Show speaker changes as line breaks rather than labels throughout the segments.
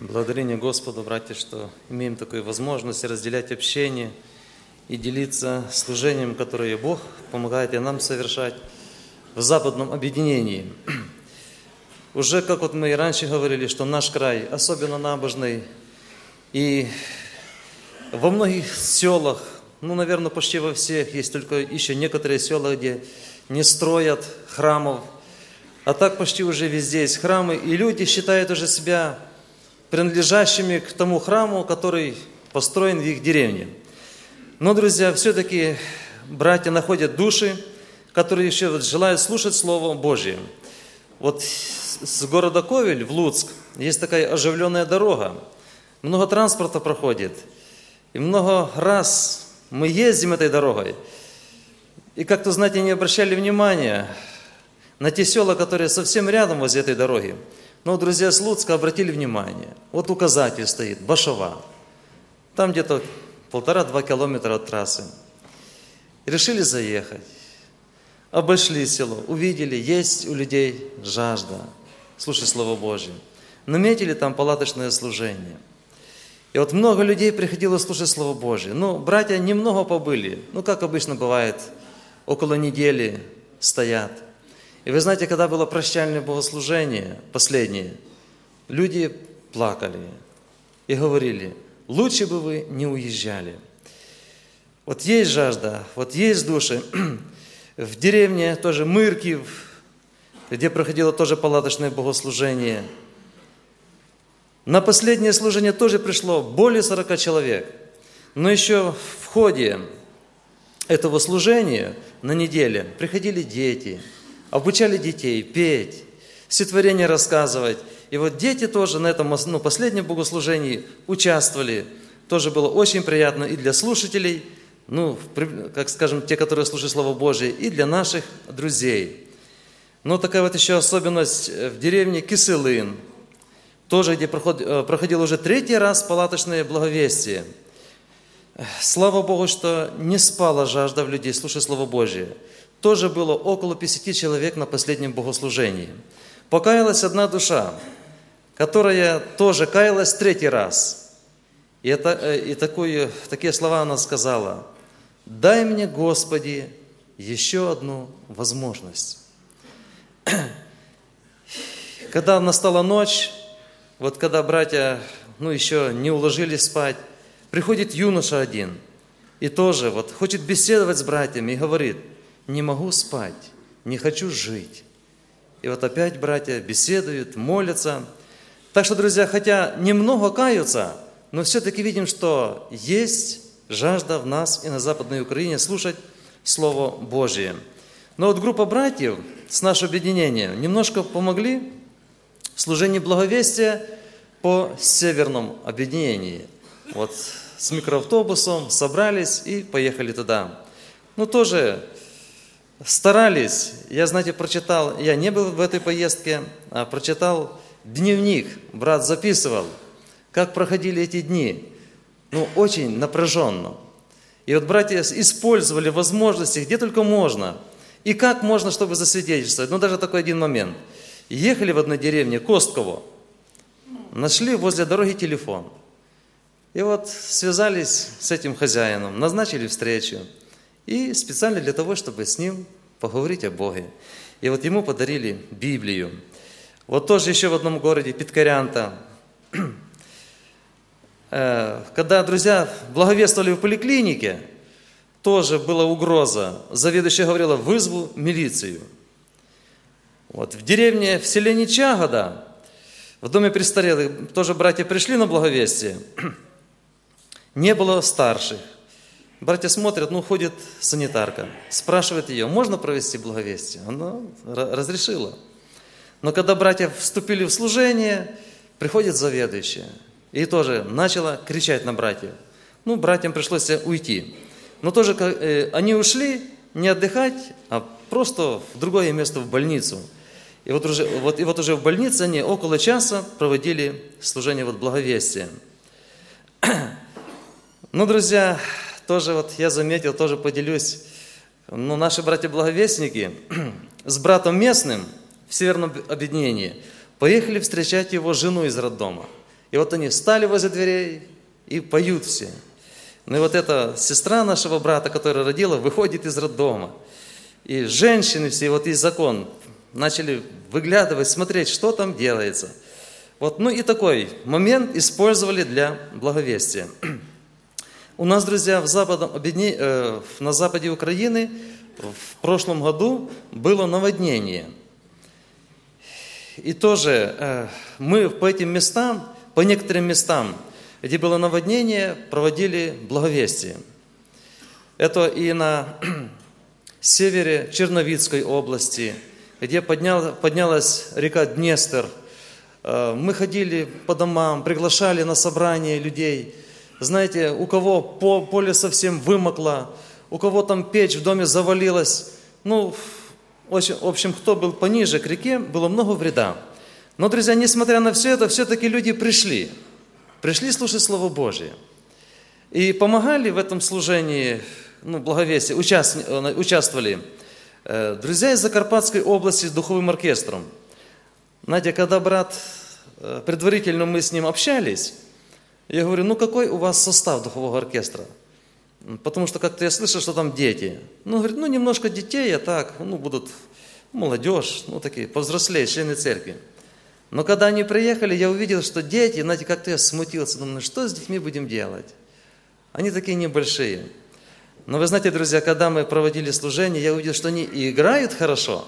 Благодарение Господу, братья, что имеем такую возможность разделять общение и делиться служением, которое Бог помогает и нам совершать в западном объединении. Уже, как вот мы и раньше говорили, что наш край особенно набожный, и во многих селах, наверное, почти во всех, есть только еще некоторые села, где не строят храмов, а так почти уже везде есть храмы, и люди считают уже себя принадлежащими к тому храму, который построен в их деревне. Но, друзья, все-таки братья находят души, которые еще желают слушать Слово Божье. Вот с города Ковель в Луцк есть такая оживленная дорога. Много транспорта проходит. И много раз мы ездим этой дорогой. И как-то, знаете, не обращали внимания на те села, которые совсем рядом возле этой дороги. Но, друзья, с Луцка обратили внимание. Вот указатель стоит, Башова. Там где-то 1,5-2 километра от трассы. Решили заехать. Обошли село, увидели, есть у людей жажда слушать Слово Божье. Наметили там палаточное служение. И вот много людей приходило слушать Слово Божье. Братья немного побыли. Как обычно бывает, около недели стоят. И вы знаете, когда было прощальное богослужение, последнее, люди плакали и говорили, лучше бы вы не уезжали. Вот есть жажда, вот есть души. В деревне тоже Мыркив, где проходило тоже палаточное богослужение. На последнее служение тоже пришло более 40 человек. Но еще в ходе этого служения на неделе приходили дети, обучали детей петь, стихотворения рассказывать. И вот дети тоже на этом последнем богослужении участвовали. Тоже было очень приятно и для слушателей, как скажем, те, которые слушают Слово Божие, и для наших друзей. Такая вот еще особенность в деревне Киселын, тоже где проходило уже 3-й раз палаточное благовестие. Слава Богу, что не спала жажда в людей слушать Слово Божие. Тоже было около 50 человек на последнем богослужении. Покаялась одна душа, которая тоже каялась 3-й раз. И такие слова она сказала: «Дай мне, Господи, еще одну возможность». Когда настала ночь, вот когда братья еще не уложились спать, приходит юноша один и тоже хочет беседовать с братьями и говорит: «Не могу спать, не хочу жить». И опять братья беседуют, молятся. Так что, друзья, хотя немного каются, но все-таки видим, что есть жажда в нас и на Западной Украине слушать Слово Божие. Но группа братьев с нашего объединения немножко помогли в служении благовестия по северному объединению. С микроавтобусом собрались и поехали туда. Тоже старались. Я, прочитал, я не был в этой поездке, а прочитал дневник, брат записывал, как проходили эти дни. Очень напряженно. И братья использовали возможности, где только можно. И как можно, чтобы засвидетельствовать. Даже такой один момент. Ехали в одной деревне, Костково, нашли возле дороги телефон. И связались с этим хозяином, назначили встречу. И специально для того, чтобы с ним поговорить о Боге. И ему подарили Библию. Тоже еще в одном городе, Питкарянта. Когда друзья благовествовали в поликлинике, тоже была угроза. Заведующая говорила: вызову милицию. В деревне, в селе Нечагода, в доме престарелых, тоже братья пришли на благовестие. Не было старших. Братья смотрят, ходит санитарка, спрашивает ее: можно провести благовестие? Она разрешила. Но когда братья вступили в служение, приходит заведующая и тоже начала кричать на братьев. Братьям пришлось уйти. Но тоже они ушли не отдыхать, а просто в другое место, в больницу. И уже в больнице они около часа проводили служение благовестия. Друзья, тоже я заметил, тоже поделюсь. Наши братья-благовестники с братом местным в Северном объединении поехали встречать его жену из роддома. И вот они встали возле дверей и поют все. Ну и вот эта сестра нашего брата, которая родила, выходит из роддома. И женщины все, вот есть закон, начали выглядывать, смотреть, что там делается. Вот, ну и такой момент использовали для благовестия. У нас, друзья, на западе Украины в прошлом году было наводнение. И тоже мы по этим местам, по некоторым местам, где было наводнение, проводили благовестие. Это и на севере Черновицкой области, где поднялась река Днестр. Мы ходили по домам, приглашали на собрание людей. Знаете, у кого поле совсем вымокло, у кого там печь в доме завалилась. Ну, в общем, кто был пониже к реке, было много вреда. Но, друзья, несмотря на все это, все-таки люди пришли слушать Слово Божие. И помогали в этом служении, благовестия, участвовали друзья из Закарпатской области с духовым оркестром. Знаете, когда брат, предварительно мы с ним общались, я говорю, какой у вас состав духового оркестра? Потому что как-то я слышал, что там дети. Говорит, немножко детей, а так, будут молодежь, такие повзрослее, члены церкви. Но когда они приехали, я увидел, что дети, знаете, как-то я смутился, думаю, что с детьми будем делать? Они такие небольшие. Но вы знаете, друзья, когда мы проводили служение, я увидел, что они и играют хорошо,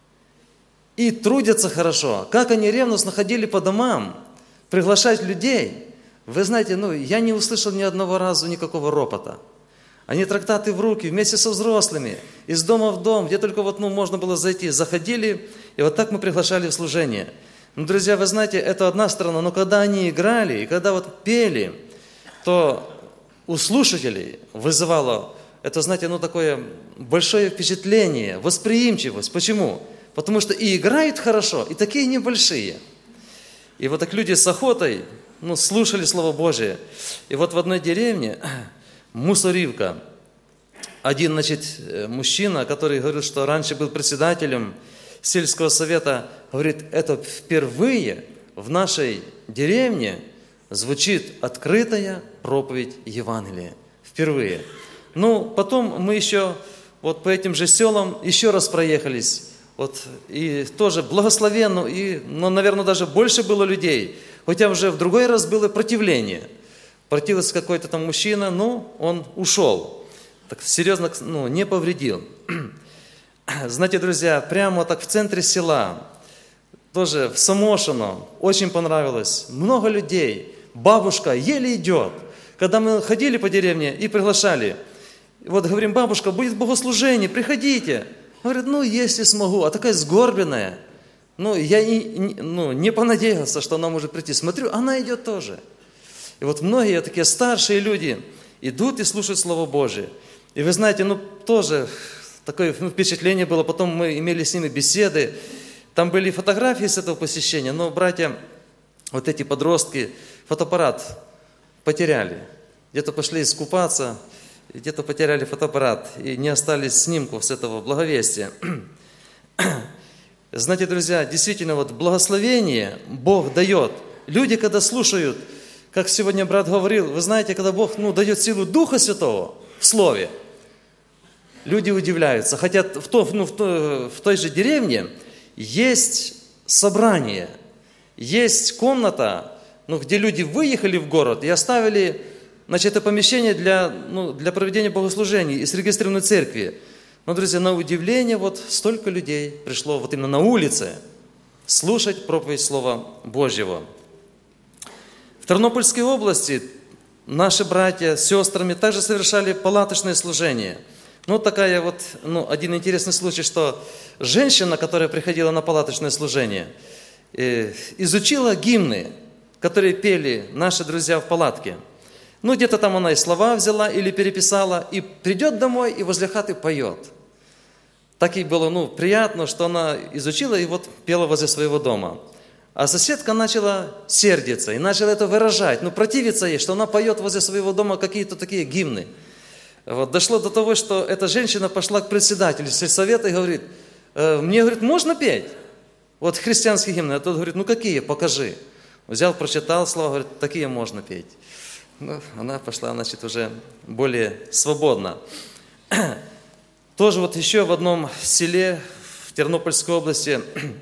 и трудятся хорошо. Как они ревностно ходили по домам, приглашать людей. Вы знаете, я не услышал ни одного разу никакого ропота. Они трактаты в руки, вместе со взрослыми, из дома в дом, где только можно было зайти, заходили, и вот так мы приглашали в служение. Друзья, вы знаете, это одна сторона, но когда они играли, и когда пели, то у слушателей вызывало это, знаете, такое большое впечатление, восприимчивость. Почему? Потому что и играют хорошо, и такие небольшие. И вот так люди с охотой, слушали Слово Божие. И вот в одной деревне, Мусорівка, один, мужчина, который говорил, что раньше был председателем сельского совета, говорит, это впервые в нашей деревне звучит открытая проповедь Евангелия. Впервые. Потом мы еще по этим же селам еще раз проехались. И тоже благословенно, наверное, даже больше было людей. Хотя уже в другой раз было противление. Противился какой-то там мужчина, он ушел. Так серьезно, не повредил. Знаете, друзья, прямо так в центре села, тоже в Самошино, очень понравилось. Много людей. Бабушка еле идет. Когда мы ходили по деревне и приглашали, говорим, бабушка, будет богослужение, приходите. Говорит, если смогу. А такая сгорбленная. Я не понадеялся, что она может прийти. Смотрю, она идет тоже. И многие такие старшие люди идут и слушают Слово Божие. И вы знаете, тоже такое впечатление было. Потом мы имели с ними беседы. Там были фотографии с этого посещения. Но братья, эти подростки, фотоаппарат потеряли. Где-то пошли искупаться, где-то потеряли фотоаппарат. И не остались снимков с этого благовестия. Знаете, друзья, действительно, благословение Бог дает. Люди, когда слушают, как сегодня брат говорил, вы знаете, когда Бог дает силу Духа Святого в Слове, люди удивляются. Хотя в той же деревне есть собрание, есть комната, где люди выехали в город и оставили, это помещение для проведения богослужений и зарегистрированной церкви. Но, друзья, на удивление, столько людей пришло именно на улице слушать проповедь Слова Божьего. В Тернопольской области наши братья с сестрами также совершали палаточное служение. Один интересный случай, что женщина, которая приходила на палаточное служение, изучила гимны, которые пели наши друзья в палатке. Где-то там она и слова взяла или переписала, и придет домой, и возле хаты поет. Так ей было, приятно, что она изучила и пела возле своего дома. А соседка начала сердиться и начала это выражать, противиться ей, что она поет возле своего дома какие-то такие гимны. Дошло до того, что эта женщина пошла к председателю сельсовета и говорит, мне, можно петь? Христианские гимны. А тот говорит, какие, покажи. Взял, прочитал слова, говорит, такие можно петь. Ну, она пошла, значит, уже более свободно. Тоже вот еще в одном селе в Тернопольской области,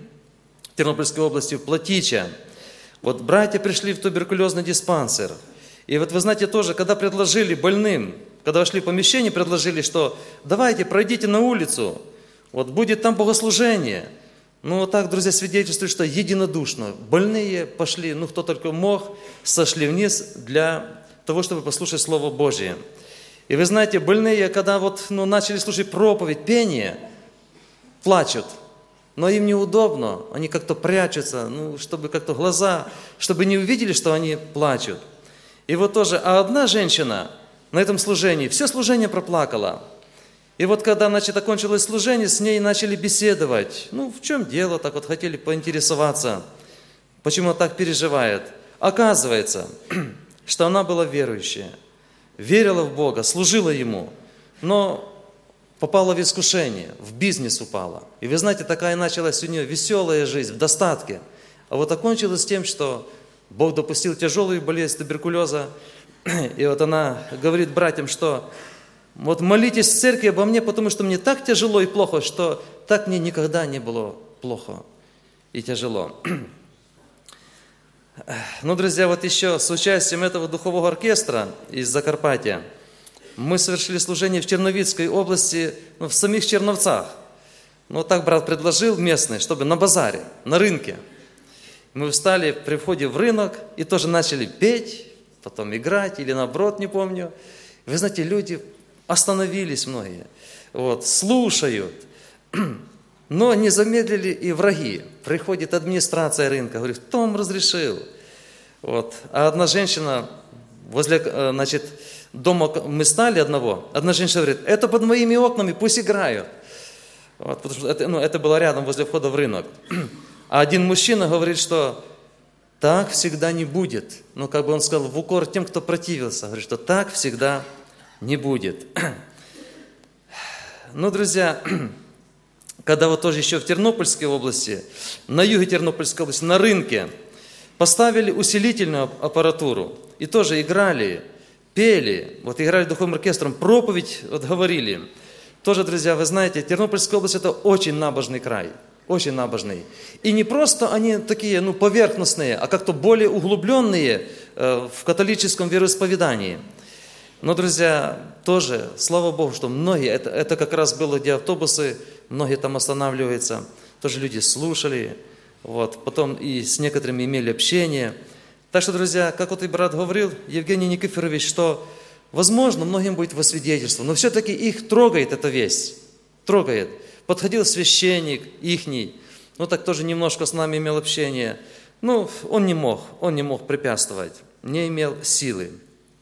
в Плотича, вот братья пришли в туберкулезный диспансер. И вот вы знаете тоже, когда предложили больным, когда вошли в помещение, предложили, что давайте пройдите на улицу, вот будет там богослужение. Ну вот так, друзья, свидетельствуют, что единодушно больные пошли, ну кто только мог, сошли вниз для того, чтобы послушать Слово Божие. И вы знаете, больные, когда вот, начали слушать проповедь, пение, плачут. Но им неудобно, они как-то прячутся, чтобы как-то глаза, чтобы не увидели, что они плачут. И вот тоже, а одна женщина на этом служении, все служение проплакала. И вот когда, окончилось служение, с ней начали беседовать. В чем дело, так вот хотели поинтересоваться, почему она так переживает. Оказывается, что она была верующая, верила в Бога, служила Ему, но попала в искушение, в бизнес упала. И вы знаете, такая началась у нее веселая жизнь, в достатке. А вот окончилось тем, что Бог допустил тяжелую болезнь туберкулеза. И вот она говорит братьям, что вот молитесь в церкви обо мне, потому что мне так тяжело и плохо, что так мне никогда не было плохо и тяжело. Друзья, вот еще с участием этого духового оркестра из Закарпатья мы совершили служение в Черновицкой области, в самих Черновцах. Так брат предложил местный, чтобы на базаре, на рынке. Мы встали при входе в рынок и тоже начали петь, потом играть или наоборот, не помню. Вы знаете, люди остановились многие, слушают. Но не замедлили и враги. Приходит администрация рынка, говорит, кто вам разрешил? А одна женщина возле, дома мы стали одного, одна женщина говорит, это под моими окнами, пусть играют. Потому что это было рядом, возле входа в рынок. А один мужчина говорит, что так всегда не будет. Он сказал в укор тем, кто противился. Говорит, что так всегда не будет. Друзья, когда вот тоже еще в Тернопольской области, на юге Тернопольской области, на рынке, поставили усилительную аппаратуру. И тоже играли, пели, играли духовым оркестром, проповедь говорили. Тоже, друзья, вы знаете, Тернопольская область – это очень набожный край, очень набожный. И не просто они такие, поверхностные, а как-то более углубленные в католическом вероисповедании. Но, друзья, тоже, слава Богу, что многие, это как раз было, где автобусы, многие там останавливаются, тоже люди слушали, потом и с некоторыми имели общение. Так что, друзья, как и брат говорил, Евгений Никифорович, что, возможно, многим будет во свидетельство, но все-таки их трогает эта весть, трогает. Подходил священник ихний, так тоже немножко с нами имел общение. Он не мог препятствовать, не имел силы.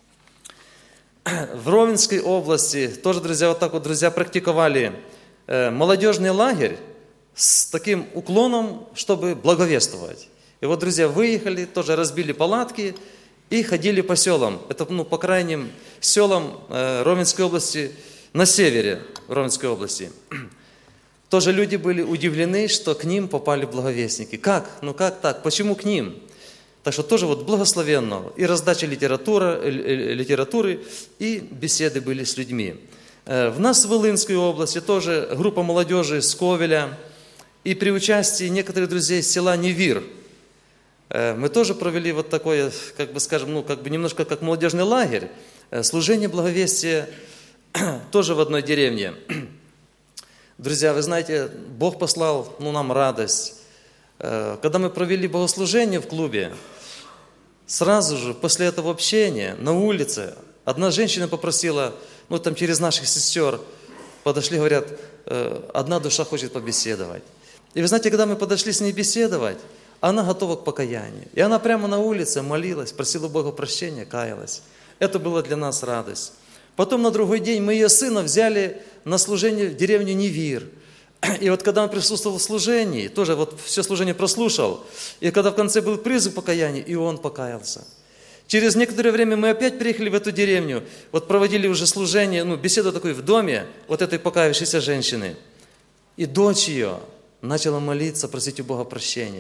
В Ровенской области тоже, друзья, друзья практиковали молодежный лагерь с таким уклоном, чтобы благовествовать. И друзья, выехали, тоже разбили палатки и ходили по селам. Это, по крайним селам Ровенской области, на севере Ровенской области. Тоже люди были удивлены, что к ним попали благовестники. Как? Как так? Почему к ним? Так что тоже благословенно. И раздача литературы, и беседы были с людьми. В нас в Волынской области тоже группа молодежи с Ковеля. И при участии некоторых друзей с села Невир мы тоже провели такое, немножко как молодежный лагерь, служение благовестия тоже в одной деревне. Друзья, вы знаете, Бог послал нам радость. Когда мы провели богослужение в клубе, сразу же после этого общения на улице одна женщина попросила, через наших сестер подошли, говорят, одна душа хочет побеседовать. И вы знаете, когда мы подошли с ней беседовать, она готова к покаянию. И она прямо на улице молилась, просила Бога прощения, каялась. Это было для нас радость. Потом на другой день мы ее сына взяли на служение в деревню Невир. И когда он присутствовал в служении, тоже все служение прослушал, и когда в конце был призыв покаяния, и он покаялся. Через некоторое время мы опять приехали в эту деревню, проводили уже служение, беседу такую в доме этой покаявшейся женщины. И дочь ее начала молиться, просить у Бога прощения.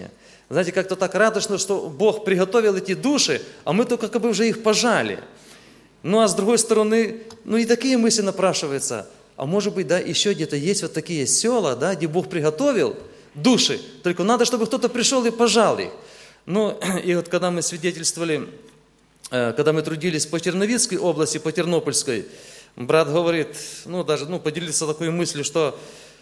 Знаете, как-то так радостно, что Бог приготовил эти души, а мы только как бы уже их пожали. Ну, а с другой стороны, ну и такие мысли напрашиваются. А может быть, да, еще где-то есть вот такие села, да, где Бог приготовил души, только надо, чтобы кто-то пришел и пожал их. Ну, и вот когда мы свидетельствовали, когда мы трудились по Терновицкой области, по Тернопольской, брат говорит, ну, даже, ну, поделился такой мыслью, что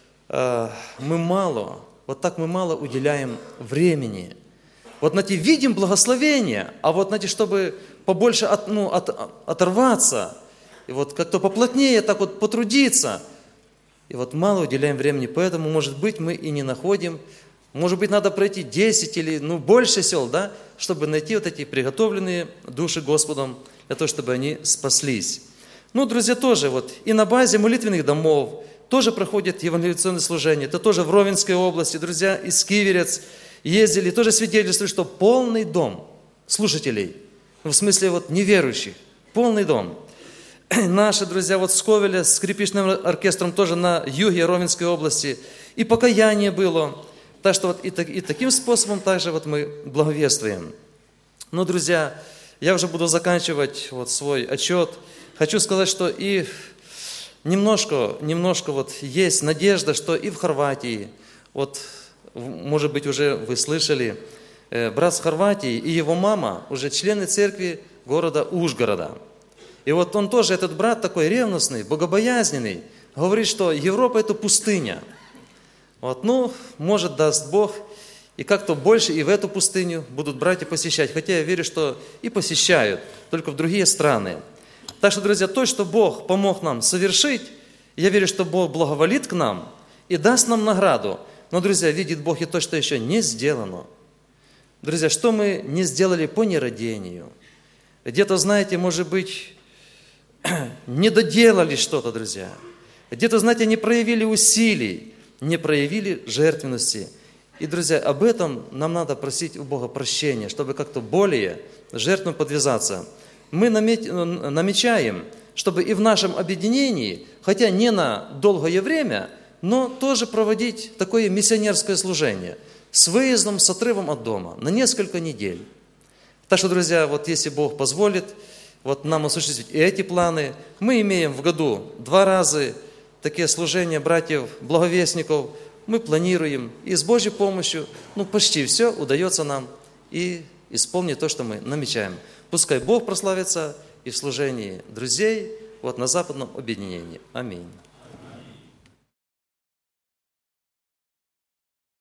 мы мало уделяем времени. Вот, знаете, видим благословение, а вот, знаете, чтобы побольше оторваться, и вот как-то поплотнее так вот потрудиться, и вот мало уделяем времени, поэтому, может быть, мы и не находим, может быть, надо пройти 10 или, больше сел, да, чтобы найти вот эти приготовленные души Господом, для того, чтобы они спаслись. Ну, друзья, тоже вот и на базе молитвенных домов тоже проходит евангелизационное служение. Это тоже в Ровенской области, друзья, из Киверец ездили, тоже свидетельствуют, что полный дом слушателей, в смысле вот неверующих, полный дом. Наши друзья вот с Ковеля, с скрипичным оркестром тоже на юге Ровенской области, и покаяние было. Так что вот и таким способом также вот мы благовествуем. Ну, друзья, я уже буду заканчивать вот свой отчет. Хочу сказать, что и немножко вот есть надежда, что и в Хорватии, вот, может быть, уже вы слышали, брат с Хорватии и его мама уже члены церкви города Ужгорода. И вот он тоже, этот брат такой ревностный, богобоязненный, говорит, что Европа – это пустыня. Вот, ну, может, даст Бог, и как-то больше и в эту пустыню будут братья посещать. Хотя я верю, что и посещают, только в другие страны. Так что, друзья, то, что Бог помог нам совершить, я верю, что Бог благоволит к нам и даст нам награду. Но, друзья, видит Бог и то, что еще не сделано. Друзья, что мы не сделали по нерадению? Где-то, знаете, может быть, не доделали что-то, друзья. Где-то, знаете, не проявили усилий, не проявили жертвенности. И, друзья, об этом нам надо просить у Бога прощения, чтобы как-то более жертвенно подвязаться. Мы намечаем, чтобы и в нашем объединении, хотя не на долгое время, но тоже проводить такое миссионерское служение с выездом, с отрывом от дома на несколько недель. Так что, друзья, вот если Бог позволит, вот нам осуществить и эти планы, мы имеем в году 2 раза такие служения братьев-благовестников, мы планируем, и с Божьей помощью, почти все удается нам и исполнить то, что мы намечаем. Пускай Бог прославится и в служении друзей вот на западном объединении. Аминь.